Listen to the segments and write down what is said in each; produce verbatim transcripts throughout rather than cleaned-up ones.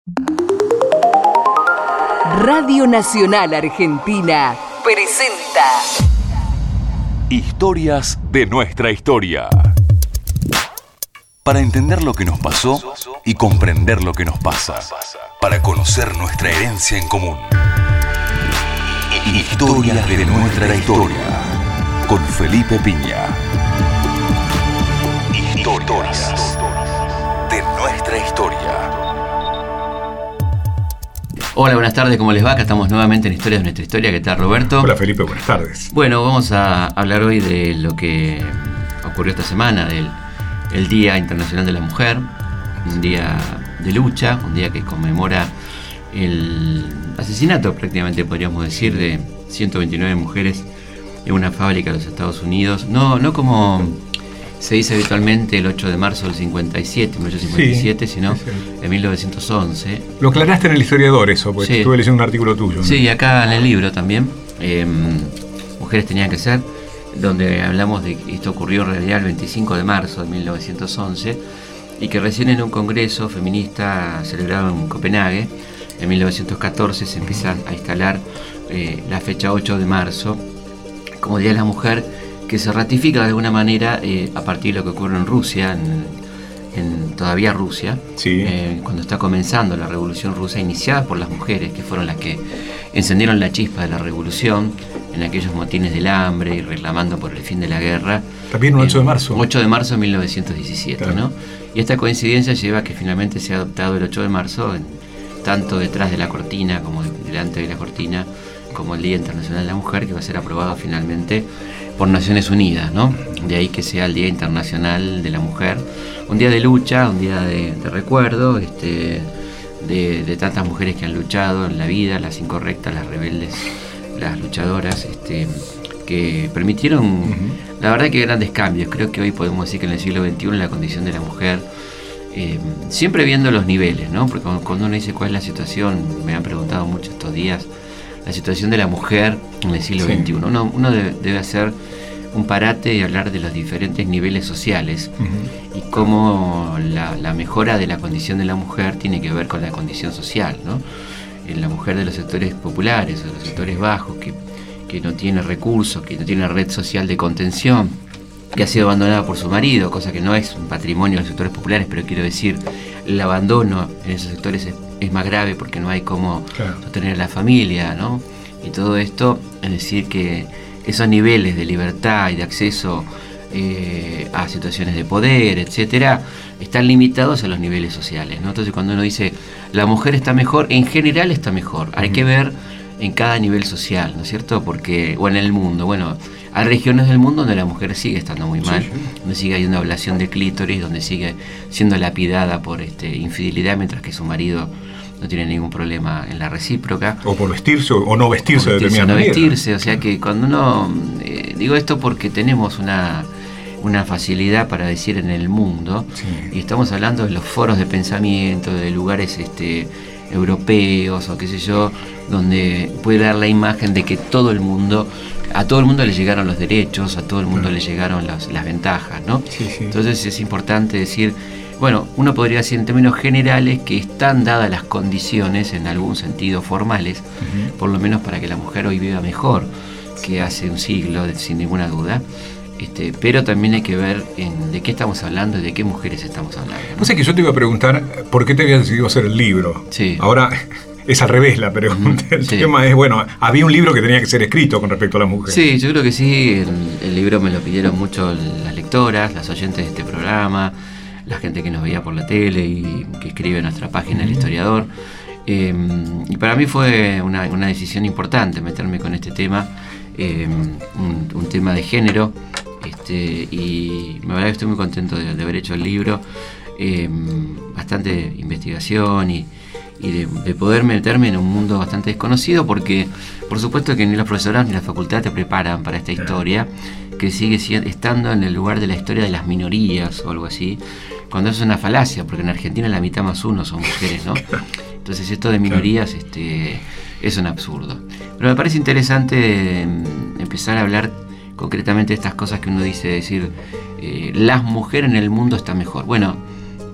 Radio Nacional Argentina presenta Historias de nuestra historia. Para entender lo que nos pasó y comprender lo que nos pasa. Para conocer nuestra herencia en común. Historias de nuestra historia. Con Felipe Piña. Historias de nuestra historia. Hola, buenas tardes, ¿cómo les va? Acá estamos nuevamente en Historias de nuestra historia. ¿Qué tal, Roberto? Hola, Felipe, buenas tardes. Bueno, vamos a hablar hoy de lo que ocurrió esta semana, del el Día Internacional de la Mujer, un día de lucha, un día que conmemora el asesinato, prácticamente podríamos decir, de ciento veintinueve mujeres en una fábrica de los Estados Unidos. No, no como se dice habitualmente el ocho de marzo del cincuenta y siete, mil ochocientos cincuenta y siete, sí, sino sí, en mil novecientos once. Lo aclaraste en El Historiador eso, porque sí, estuve leyendo un artículo tuyo, ¿no? Sí, acá en el libro también, eh, Mujeres tenían que ser, donde hablamos de que esto ocurrió en realidad el veinticinco de marzo de mil novecientos once y que recién en un congreso feminista celebrado en Copenhague, en mil novecientos catorce, se empieza a instalar eh, la fecha ocho de marzo como Día de la Mujer, que se ratifica de alguna manera eh, a partir de lo que ocurre en Rusia, en, en todavía Rusia, sí. eh, cuando está comenzando la revolución rusa, iniciada por las mujeres, que fueron las que encendieron la chispa de la revolución en aquellos motines del hambre y reclamando por el fin de la guerra. También un ocho de marzo. ocho de marzo de mil novecientos diecisiete, claro. ¿No? Y esta coincidencia lleva a que finalmente se ha adoptado el ocho de marzo, en, tanto detrás de la cortina como delante de la cortina, como el Día Internacional de la Mujer, que va a ser aprobado finalmente por Naciones Unidas, ¿no? De ahí que sea el Día Internacional de la Mujer, un día de lucha, un día de, de recuerdo, este, de, de tantas mujeres que han luchado en la vida, las incorrectas, las rebeldes, las luchadoras, este, que permitieron, uh-huh. la verdad que grandes cambios. Creo que hoy podemos decir que en el siglo veintiuno la condición de la mujer, eh, siempre viendo los niveles, ¿no? Porque cuando uno dice cuál es la situación, me han preguntado mucho estos días, la situación de la mujer en el siglo veintiuno. Uno, uno debe, debe hacer un parate y hablar de los diferentes niveles sociales, uh-huh. y cómo la, la mejora de la condición de la mujer tiene que ver con la condición social, ¿no? En la mujer de los sectores populares, de los sectores bajos, que, que no tiene recursos, que no tiene red social de contención, que ha sido abandonada por su marido, cosa que no es un patrimonio de los sectores populares, pero quiero decir, el abandono en esos sectores es, es más grave porque no hay cómo claro. sostener a la familia, ¿no? Y todo esto, es decir, que esos niveles de libertad y de acceso eh, a situaciones de poder, etcétera, están limitados a los niveles sociales, ¿no? Entonces, cuando uno dice la mujer está mejor, en general está mejor. Hay uh-huh. que ver en cada nivel social, ¿no es cierto? Porque, o en el mundo, bueno, hay regiones del mundo donde la mujer sigue estando muy mal, sí, sí. donde sigue habiendo ablación de clítoris, donde sigue siendo lapidada por este, infidelidad, mientras que su marido no tiene ningún problema en la recíproca. O por vestirse o no vestirse, de determinada manera. O no manera. vestirse, o sea que cuando uno... Eh, digo esto porque tenemos una, una facilidad para decir en el mundo, sí. y estamos hablando de los foros de pensamiento, de lugares este, europeos o qué sé yo, donde puede dar la imagen de que todo el mundo... A todo el mundo le llegaron los derechos, a todo el mundo claro. le llegaron las, las ventajas, ¿no? Sí, sí. Entonces es importante decir, bueno, uno podría decir en términos generales que están dadas las condiciones, en algún sentido formales, uh-huh. por lo menos para que la mujer hoy viva mejor que hace un siglo, sin ninguna duda. Este, pero también hay que ver en de qué estamos hablando y de qué mujeres estamos hablando, ¿no? O sea que yo te iba a preguntar por qué te habías decidido hacer el libro. Sí. Ahora... Es al revés la pregunta. El sí. tema es, bueno, había un libro que tenía que ser escrito con respecto a la mujer. Sí, yo creo que sí. El, el libro me lo pidieron mucho las lectoras, las oyentes de este programa, la gente que nos veía por la tele y que escribe en nuestra página, El Historiador. Eh, y para mí fue una, una decisión importante meterme con este tema, eh, un, un tema de género. Este, y la verdad que estoy muy contento de, de haber hecho el libro. Eh, bastante investigación y y de, de poder meterme en un mundo bastante desconocido, porque por supuesto que ni los profesores ni la facultad te preparan para esta historia, que sigue siendo, estando en el lugar de la historia de las minorías o algo así, cuando eso es una falacia, porque en Argentina la mitad más uno son mujeres, ¿no? Entonces esto de minorías este, es un absurdo. Pero me parece interesante empezar a hablar concretamente de estas cosas que uno dice, decir, eh, las mujeres en el mundo están mejor. Bueno,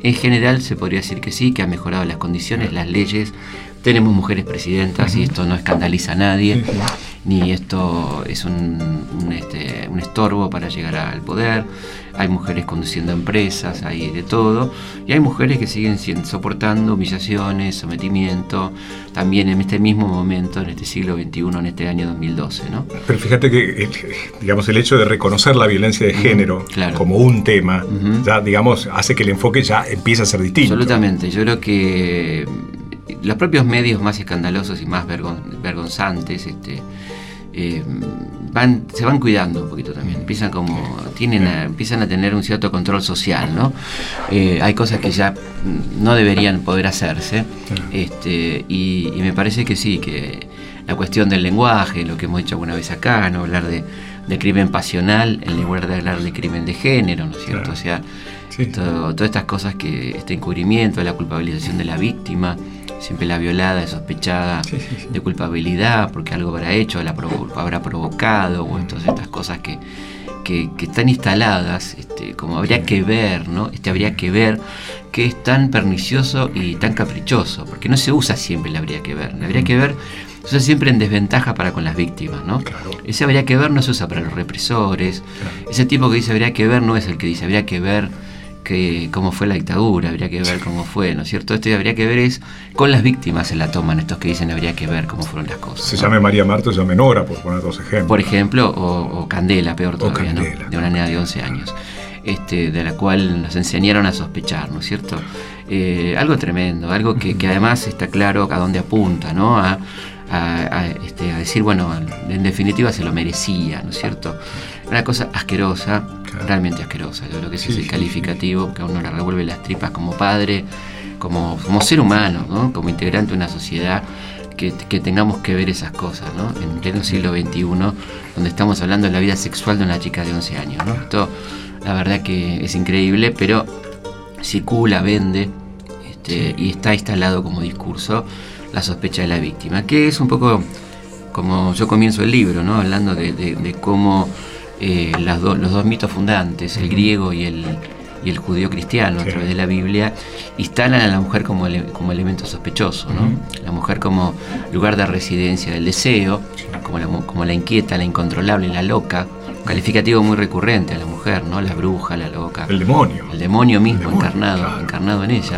en general se podría decir que sí, que ha mejorado las condiciones, las leyes. Tenemos mujeres presidentas, uh-huh. y esto no escandaliza a nadie, uh-huh. ni esto es un, un, este, un estorbo para llegar al poder. Hay mujeres conduciendo empresas, hay de todo, y hay mujeres que siguen siendo, soportando humillaciones, sometimiento, también en este mismo momento, en este siglo veintiuno, en este año dos mil doce, ¿no? Pero fíjate que, digamos, el hecho de reconocer la violencia de género, uh-huh, claro, como un tema, uh-huh, ya, digamos, hace que el enfoque ya empiece a ser distinto. Absolutamente, yo creo que los propios medios más escandalosos y más vergon, vergonzantes, este, eh, van, se van cuidando un poquito también, empiezan como tienen a, empiezan a tener un cierto control social, ¿no? Eh, hay cosas que ya no deberían poder hacerse, este, y, y me parece que sí, que la cuestión del lenguaje, lo que hemos dicho alguna vez acá, no hablar de, de crimen pasional en lugar de hablar de crimen de género, ¿no es cierto? O sea, sí, todo, todas estas cosas, que este encubrimiento, la culpabilización de la víctima, siempre la violada es sospechada, sí, sí, sí, de culpabilidad porque algo habrá hecho, la provo- habrá provocado, o todas estas cosas que, que, que están instaladas, este, como habría que ver, ¿no? Este habría que ver, que es tan pernicioso y tan caprichoso, porque no se usa siempre el habría que ver, el habría que ver se usa siempre en desventaja para con las víctimas, ¿no? Claro. Ese habría que ver no se usa para los represores, claro, ese tipo que dice habría que ver no es el que dice habría que ver que cómo fue la dictadura, habría que ver cómo fue, ¿no es cierto? Esto habría que ver es con las víctimas se la toman estos que dicen habría que ver cómo fueron las cosas. Se ¿no? llame María Marta, se llame Nora, por poner dos ejemplos. Por ejemplo, o, o Candela, peor todavía, ¿no? De una nena de once años, este, de la cual nos enseñaron a sospechar, ¿no es cierto? Eh, algo tremendo, algo que, que además está claro a dónde apunta, ¿no? A, a, a, este, a decir, bueno, en definitiva se lo merecía, ¿no es cierto? Una cosa asquerosa, claro, realmente asquerosa. Yo creo que ese sí, es el calificativo, sí, sí, que a uno le revuelve las tripas como padre, como, como ser humano, ¿no? Como integrante de una sociedad, que, que tengamos que ver esas cosas, ¿no? En pleno siglo veintiuno, donde estamos hablando de la vida sexual de una chica de once años, ¿no? Esto, la verdad que es increíble, pero circula, vende, este, y está instalado como discurso la sospecha de la víctima, que es un poco como yo comienzo el libro, ¿no? Hablando de, de, de cómo eh, las do, los dos mitos fundantes, el griego y el, y el judío cristiano, sí, a través de la Biblia, instalan a la mujer como, ele, como elemento sospechoso, ¿no? Uh-huh. La mujer como lugar de residencia del deseo, como la, como la inquieta, la incontrolable, la loca, calificativo muy recurrente a la mujer, ¿no? La bruja, la loca. El demonio. El demonio mismo, el demonio, encarnado, claro, encarnado en ella.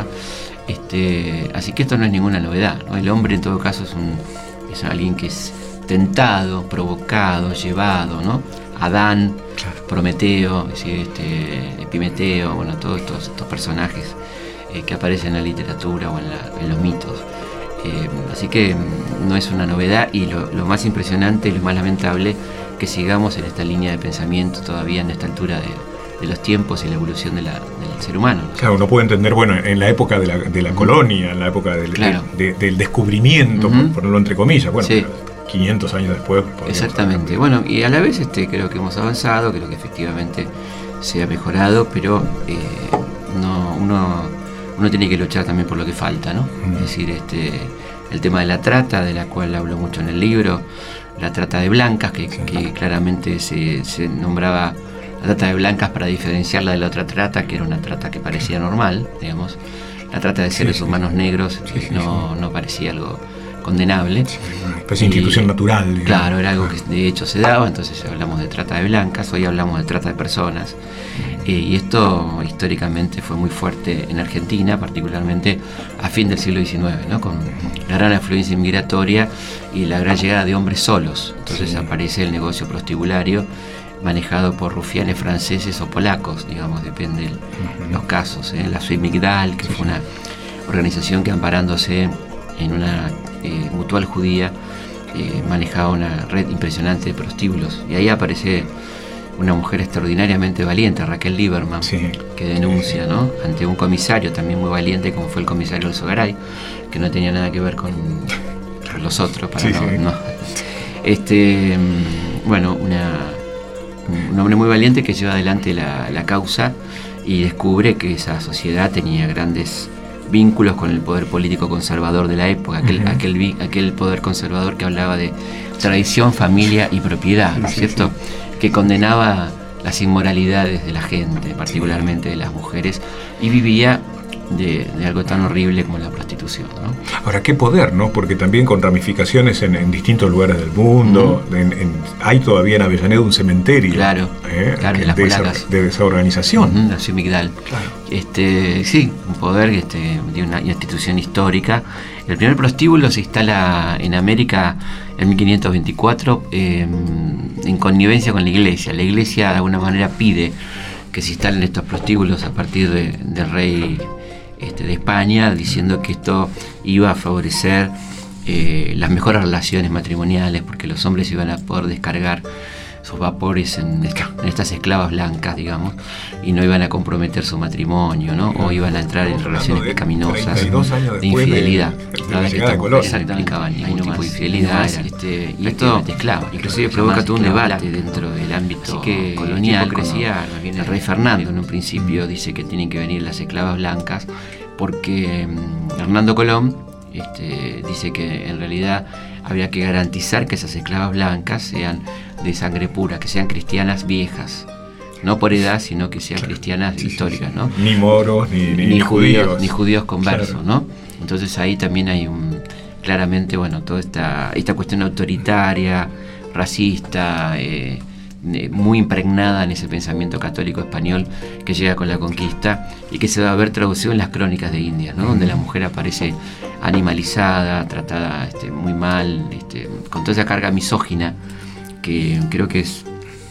Este, así que esto no es ninguna novedad, ¿no? El hombre en todo caso es, un, es alguien que es tentado, provocado, llevado, ¿no? Adán, claro, Prometeo, este, Epimeteo, bueno, todos estos, estos personajes eh, que aparecen en la literatura o en, la, en los mitos. Eh, así que no es una novedad, y lo, lo más impresionante y lo más lamentable que sigamos en esta línea de pensamiento todavía en esta altura de, de los tiempos y la evolución de la, del ser humano, ¿no? Claro, uno puede entender, bueno, en la época de la, de la uh-huh. colonia, en la época del, claro. de, de, del descubrimiento, uh-huh. por ponerlo entre comillas, bueno, sí. quinientos años después. Exactamente, bueno, y a la vez este, creo que hemos avanzado, creo que efectivamente se ha mejorado, pero eh, no, uno, uno tiene que luchar también por lo que falta, ¿no? Uh-huh. Es decir, este, el tema de la trata, de la cual hablo mucho en el libro, la trata de blancas, que, sí. que claramente se, se nombraba la trata de blancas para diferenciarla de la otra trata, que era una trata que parecía normal, digamos. La trata de seres sí, sí. humanos negros sí, sí, no, sí. no parecía algo condenable. Sí, una especie de institución natural. Digamos. Claro, era algo que de hecho se daba, entonces hablamos de trata de blancas, hoy hablamos de trata de personas. Eh, y esto históricamente fue muy fuerte en Argentina, particularmente a fin del siglo diecinueve, ¿no? Con la gran afluencia inmigratoria y la gran llegada de hombres solos. Entonces sí. aparece el negocio prostibulario, manejado por rufianes franceses o polacos, digamos, depende de uh-huh. los casos. ¿eh? La Suite Migdal, que sí, fue una organización que, amparándose en una eh, mutual judía, eh, manejaba una red impresionante de prostíbulos. Y ahí aparece una mujer extraordinariamente valiente, Raquel Lieberman, sí. que denuncia, ¿no? ante un comisario también muy valiente, como fue el comisario Alzogaray, que no tenía nada que ver con los otros, para sí, no, sí. no. Este, bueno, una un hombre muy valiente que lleva adelante la, la causa y descubre que esa sociedad tenía grandes vínculos con el poder político conservador de la época, aquel, uh-huh. aquel, aquel poder conservador que hablaba de tradición, familia y propiedad, ¿no es cierto? Sí, sí. Que condenaba las inmoralidades de la gente, particularmente de las mujeres, y vivía de, de algo tan horrible como la prostitución, ¿no? Ahora, qué poder, ¿no? Porque también con ramificaciones en, en distintos lugares del mundo, uh-huh. en, en, hay todavía en Avellaneda un cementerio, claro, ¿eh? claro, de, las esa, de esa organización. Uh-huh, la Ciudad Migdal. Claro. Este, sí, un poder este, de una institución histórica. El primer prostíbulo se instala en América en mil quinientos veinticuatro eh, en connivencia con la iglesia. La iglesia de alguna manera pide que se instalen estos prostíbulos a partir de, del rey este, de España, diciendo que esto iba a favorecer eh, las mejores relaciones matrimoniales, porque los hombres iban a poder descargar sus vapores en, en estas esclavas blancas, digamos, y no iban a comprometer su matrimonio, ¿no? O iban a entrar en relaciones pecaminosas de infidelidad. La vez que estamos implicaban ningún tipo de infidelidad, este, y esto de esclavos. Inclusive provoca todo un debate dentro del ámbito que colonial. Crecía el rey Fernando en un principio dice que tienen que venir las esclavas blancas, porque um, Hernando Colón este, dice que en realidad había que garantizar que esas esclavas blancas sean de sangre pura, que sean cristianas viejas, no por edad, sino que sean claro, cristianas sí, históricas, ¿no? Ni moros, ni, ni, ni, ni judíos, ni judíos conversos, claro. ¿no? Entonces ahí también hay un, claramente, bueno, toda esta, esta cuestión autoritaria, racista, eh, eh, muy impregnada en ese pensamiento católico español que llega con la conquista y que se va a ver traducido en las crónicas de Indias, ¿no? Uh-huh. Donde la mujer aparece animalizada, tratada este, muy mal, este, con toda esa carga misógina, que creo que es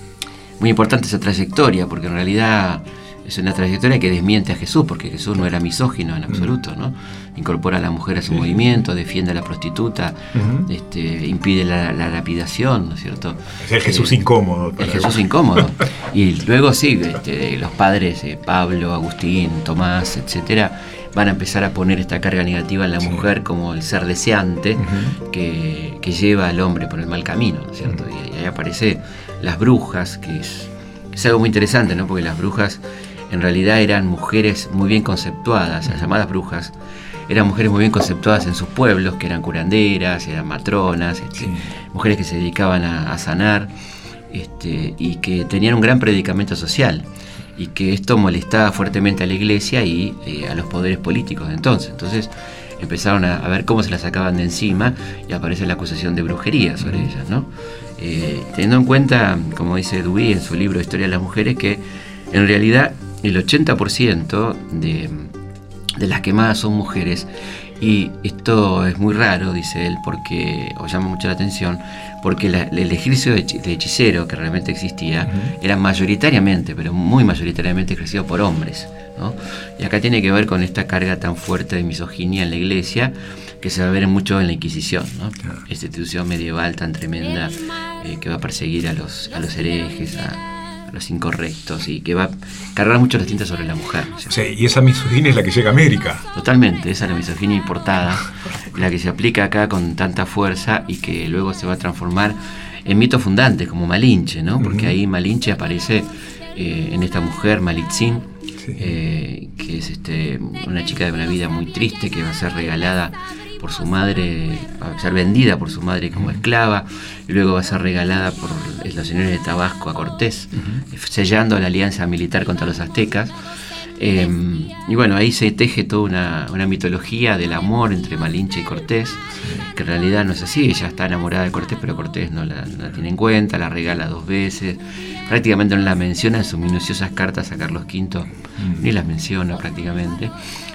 muy importante esa trayectoria, porque en realidad es una trayectoria que desmiente a Jesús, porque Jesús no era misógino en absoluto, ¿no? Incorpora a la mujer a su sí. movimiento, defiende a la prostituta, uh-huh. este, impide la, la lapidación, ¿no es cierto? Es el Jesús eh, incómodo. El Jesús incómodo. Y luego sí, este, los padres, eh, Pablo, Agustín, Tomás, etcétera, van a empezar a poner esta carga negativa en la sí. mujer como el ser deseante uh-huh. que, que lleva al hombre por el mal camino, ¿no es cierto? Uh-huh. Y ahí aparece las brujas, que es, es algo muy interesante, ¿no? Porque las brujas en realidad eran mujeres muy bien conceptuadas, las llamadas brujas, eran mujeres muy bien conceptuadas en sus pueblos, que eran curanderas, eran matronas, este, sí. mujeres que se dedicaban a, a sanar, este, y que tenían un gran predicamento social, y que esto molestaba fuertemente a la iglesia y eh, a los poderes políticos de entonces. Entonces empezaron a, a ver cómo se las sacaban de encima, y aparece la acusación de brujería sobre mm. ellas, ¿no? Eh, teniendo en cuenta, como dice Duby en su libro Historia de las Mujeres, que en realidad el ochenta por ciento de, de las quemadas son mujeres, y esto es muy raro, dice él, porque, o llama mucho la atención, porque la, el ejercicio de, de hechicero que realmente existía uh-huh. era mayoritariamente, pero muy mayoritariamente ejercido por hombres, ¿no? Y acá tiene que ver con esta carga tan fuerte de misoginia en la iglesia, que se va a ver mucho en la Inquisición, ¿no? Claro. Esta institución medieval tan tremenda eh, que va a perseguir a los, a los herejes, a los incorrectos, y que va a cargar mucho las tintas sobre la mujer, ¿no? Sí, y esa misoginia es la que llega a América. Totalmente, esa es la misoginia importada, la que se aplica acá con tanta fuerza y que luego se va a transformar en mitos fundantes como Malinche, ¿no? Porque uh-huh. ahí Malinche aparece eh, en esta mujer, Malitzin, sí. eh, que es este, una chica de una vida muy triste, que va a ser regalada por su madre, va a ser vendida por su madre como esclava, y luego va a ser regalada por los señores de Tabasco a Cortés, uh-huh. sellando la alianza militar contra los aztecas. Eh, y bueno, ahí se teje toda una, una mitología del amor entre Malinche y Cortés, sí. que en realidad no es así. Ella está enamorada de Cortés, pero Cortés no la, no la tiene en cuenta, la regala dos veces, prácticamente no la menciona en sus minuciosas cartas a Carlos Quinto, uh-huh. ni las menciona prácticamente,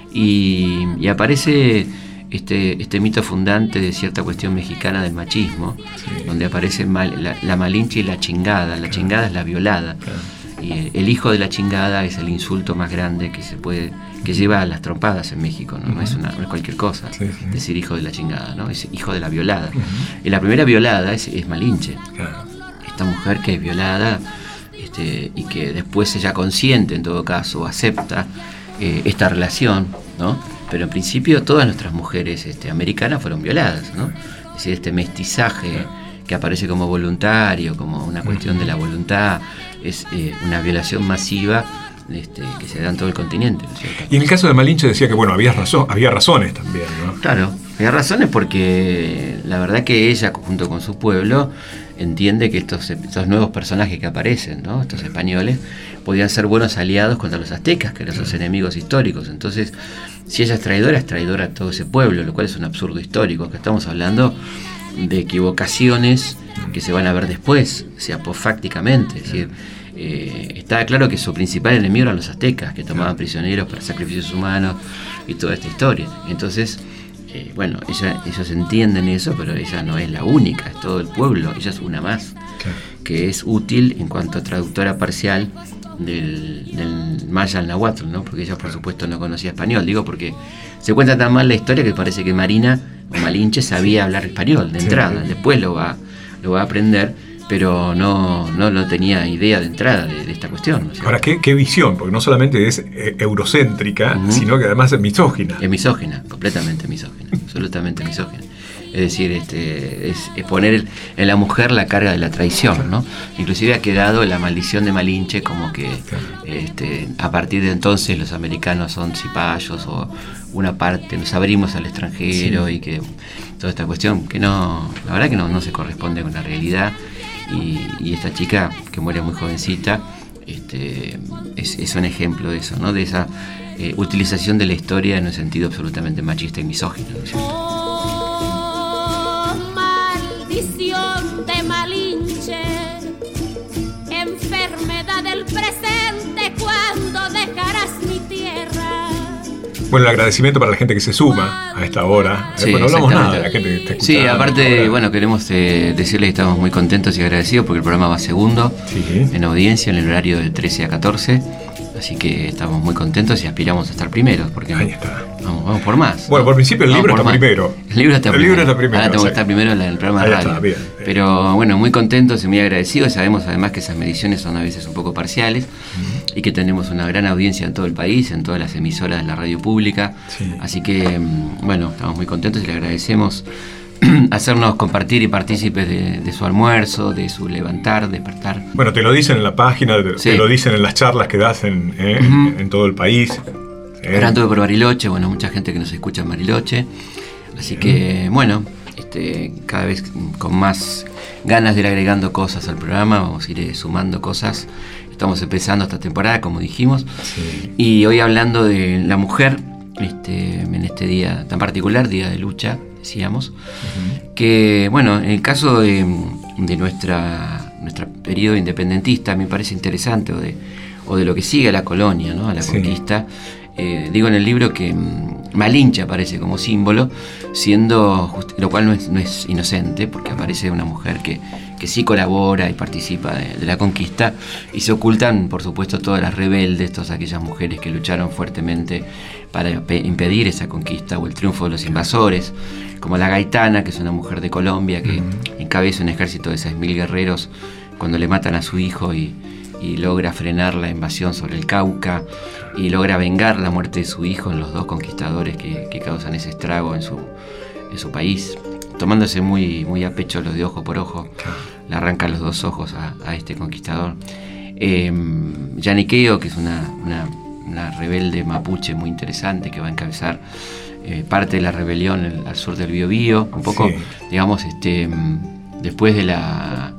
y, y aparece Este, este mito fundante de cierta cuestión mexicana del machismo, sí. donde aparece mal, la, la Malinche y la chingada. La claro. chingada es la violada, claro. y el, el hijo de la chingada es el insulto más grande que se puede, que lleva a las trompadas en México, no, uh-huh. no, es, una, no es cualquier cosa sí, sí. decir hijo de la chingada, ¿no? Es hijo de la violada. Uh-huh. Y la primera violada es, es Malinche, claro. esta mujer que es violada, este, y que después ella consciente, en todo caso, acepta eh, esta relación, ¿no? Pero en principio todas nuestras mujeres este, americanas fueron violadas, ¿no? Es decir, este mestizaje que aparece como voluntario, como una cuestión de la voluntad, es eh, una violación masiva este, que se da en todo el continente, ¿no es cierto? Y en el caso de Malinche decía que bueno, había razón, había razones también, ¿no? Claro, había razones porque la verdad que ella, junto con su pueblo, entiende que estos, estos nuevos personajes que aparecen, ¿no? Estos españoles, podían ser buenos aliados contra los aztecas, que eran sus enemigos históricos. Entonces si ella es traidora, es traidora a todo ese pueblo, lo cual es un absurdo histórico. Acá estamos hablando de equivocaciones que se van a ver después, o sea, posfácticamente. Es decir, eh, está claro que su principal enemigo eran los aztecas, que tomaban prisioneros para sacrificios humanos y toda esta historia. Entonces, eh, bueno, ella, ellos entienden eso, pero ella no es la única, es todo el pueblo, ella es una más, claro, que es útil en cuanto a traductora parcial del, del maya al náhuatl, ¿no? Porque ella, por supuesto, no conocía español. Digo porque se cuenta tan mal la historia que parece que Marina o Malinche sabía hablar español de entrada, sí, después lo va, lo va a aprender, pero no, no, no tenía idea de entrada de, de esta cuestión, ¿no? Ahora, ¿qué, qué visión? Porque no solamente es eh, eurocéntrica, uh-huh, sino que además es misógina. Es misógina, completamente misógina, absolutamente misógina. Es decir, este, es, es poner en la mujer la carga de la traición, ¿no? Inclusive ha quedado la maldición de Malinche como que este, a partir de entonces los americanos son cipayos o una parte, nos abrimos al extranjero, sí, y que toda esta cuestión que no, la verdad que no, no se corresponde con la realidad. Y, y esta chica que muere muy jovencita este, es, es un ejemplo de eso, ¿no? De esa eh, utilización de la historia en un sentido absolutamente machista y misógino, ¿no? De Malinche, enfermedad del presente, cuando dejarás mi tierra. Bueno, el agradecimiento para la gente que se suma a esta hora. Sí, bueno, no hablamos nada de la gente que está escuchando. Sí, aparte, bueno, queremos eh, decirles que estamos muy contentos y agradecidos porque el programa va segundo, sí, en audiencia en el horario de trece a catorce. Así que estamos muy contentos y aspiramos a estar primeros, porque ahí está. Vamos, vamos por más. Bueno, por principio el libro está más. primero. El libro está el primero. Libro está primero. Ahora tengo sí. que estar primero en el programa de radio. Está, bien, bien. Pero bueno, muy contentos y muy agradecidos. Sabemos además que esas mediciones son a veces un poco parciales, uh-huh, y que tenemos una gran audiencia en todo el país, en todas las emisoras de la radio pública. Sí. Así que, bueno, estamos muy contentos y le agradecemos hacernos compartir y partícipes de, de su almuerzo, de su levantar, despertar. Bueno, te lo dicen en la página, sí, te lo dicen en las charlas que das en, eh, uh-huh, en todo el país. Eh. Ahora anduve por Bariloche, bueno, mucha gente que nos escucha en Bariloche. Así uh-huh, que, bueno, este, cada vez con más ganas de ir agregando cosas al programa, vamos a ir sumando cosas. Estamos empezando esta temporada, como dijimos. Sí. Y hoy hablando de la mujer, este, en este día tan particular, día de lucha, decíamos, uh-huh, que bueno, en el caso de, de nuestra nuestro periodo independentista me parece interesante, o de, o de lo que sigue a la colonia, ¿no? A la, sí, conquista, eh, digo en el libro que um, Malinche aparece como símbolo, siendo just- lo cual no es, no es inocente, porque aparece una mujer que, que sí colabora y participa de, de la conquista, y se ocultan por supuesto todas las rebeldes, todas aquellas mujeres que lucharon fuertemente para pe- impedir esa conquista o el triunfo de los invasores, como la Gaitana, que es una mujer de Colombia que uh-huh, encabeza un ejército de seis mil guerreros cuando le matan a su hijo y, y logra frenar la invasión sobre el Cauca y logra vengar la muerte de su hijo en los dos conquistadores que, que causan ese estrago en su, en su país, tomándose muy, muy a pecho los de ojo por ojo. Le arranca los dos ojos a, a este conquistador. Eh, Yaniqueo, que es una, una, una rebelde mapuche muy interesante que va a encabezar eh, parte de la rebelión el, al sur del Biobío, un poco, sí, digamos, este, después de la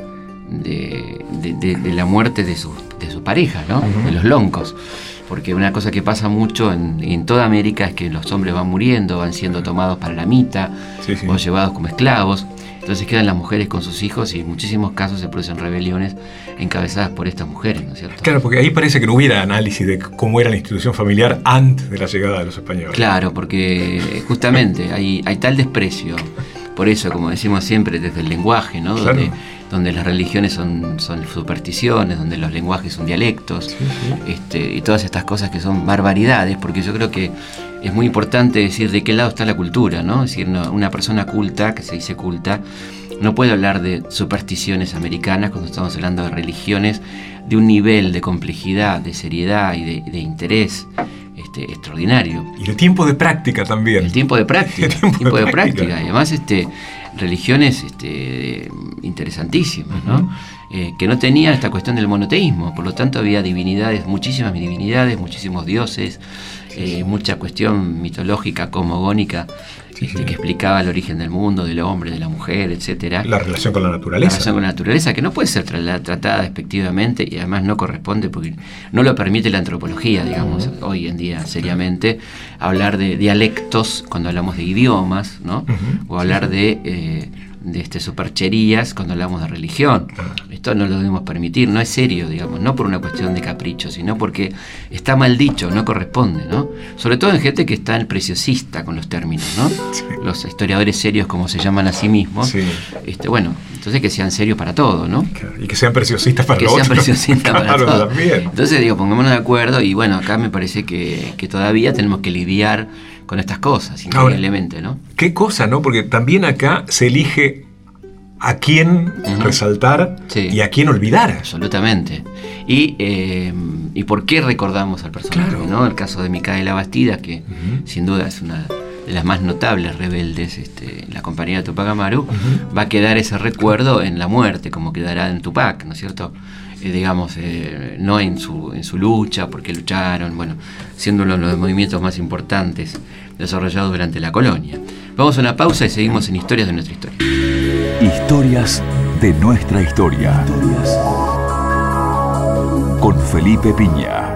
de, de, de, de la muerte de sus de su pareja, ¿no? Uh-huh. De los loncos. Porque una cosa que pasa mucho en, en toda América es que los hombres van muriendo, van siendo tomados para la mita, sí, sí, o llevados como esclavos. Entonces quedan las mujeres con sus hijos y en muchísimos casos se producen rebeliones encabezadas por estas mujeres, ¿no es cierto? Claro, porque ahí parece que no hubiera análisis de cómo era la institución familiar antes de la llegada de los españoles. Claro, porque justamente hay, hay tal desprecio, por eso, como decimos siempre, desde el lenguaje, ¿no? Claro. Donde, donde las religiones son, son supersticiones, donde los lenguajes son dialectos, sí, sí, este, y todas estas cosas que son barbaridades, porque yo creo que es muy importante decir de qué lado está la cultura, ¿no? Es decir, no, una persona culta, que se dice culta, no puede hablar de supersticiones americanas cuando estamos hablando de religiones de un nivel de complejidad, de seriedad y de, de interés este, extraordinario. Y de tiempo de práctica también. El tiempo de práctica. El tiempo, tiempo de, de práctica. práctica. Y además, este, religiones este, interesantísimas, ¿no? Uh-huh. Eh, que no tenían esta cuestión del monoteísmo, por lo tanto había divinidades, muchísimas divinidades, muchísimos dioses, eh, mucha cuestión mitológica, cosmogónica, sí, este, sí. que explicaba el origen del mundo, del hombre, de la mujer, etcétera. La relación con la naturaleza. La relación con la naturaleza, que no puede ser tra- tratada despectivamente y además no corresponde porque no lo permite la antropología, digamos, uh-huh. hoy en día seriamente, hablar de dialectos cuando hablamos de idiomas, ¿no? Uh-huh. O hablar sí, sí. de... Eh, de este, supercherías cuando hablamos de religión. Esto no lo debemos permitir, no es serio, digamos, no por una cuestión de capricho, sino porque está mal dicho, no corresponde, ¿no? Sobre todo en gente que está en preciosista con los términos, ¿no? Sí. Los historiadores serios, como se llaman a sí mismos, sí. este, bueno, entonces que sean serios para todo, ¿no? Y que sean preciosistas para que lo sean otro. preciosistas para claro, todo. También. Entonces, digo, pongámonos de acuerdo y bueno, acá me parece que, que todavía tenemos que lidiar con estas cosas, increíblemente, Ahora, ¿no? Qué cosa, ¿no? Porque también acá se elige a quién uh-huh. resaltar sí. y a quién olvidar. Absolutamente. Y, eh, y por qué recordamos al personaje, claro. ¿no? El caso de Micaela Bastidas, que uh-huh. sin duda es una de las más notables rebeldes este, en la compañía de Tupac Amaru, uh-huh. va a quedar ese recuerdo en la muerte, como quedará en Tupac, ¿no es cierto? Eh, digamos, eh, no en su, en su lucha, porque lucharon, bueno, siendo uno de los movimientos más importantes desarrollados durante la colonia. Vamos a una pausa y seguimos en Historias de nuestra historia. Historias de nuestra historia. Con Felipe Piña.